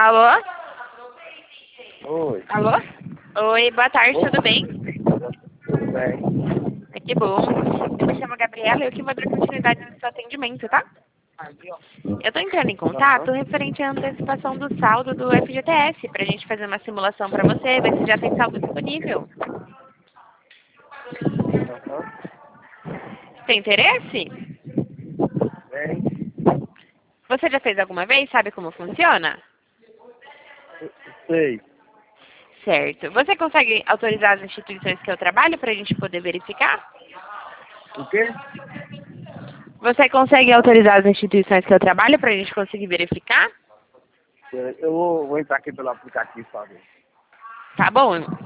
Alô? Oi. Alô? Oi, boa tarde, Oi. tudo bem? Tudo bem? Que bom. Eu me chamo Gabriela e eu que vou dar continuidade no seu atendimento, tá? Eu tô entrando em contato Aham. referente à antecipação do saldo do FGTS, pra gente fazer uma simulação pra você, ver se já tem saldo disponível. Aham. Tem interesse? Bem. Você já fez alguma vez? Sabe como funciona? Sei. Certo. Você consegue autorizar as instituições que eu trabalho pra gente poder verificar? O quê? Você consegue autorizar as instituições que eu trabalho pra gente conseguir verificar? Eu vou entrar aqui pelo aplicativo pra ver. Tá bom.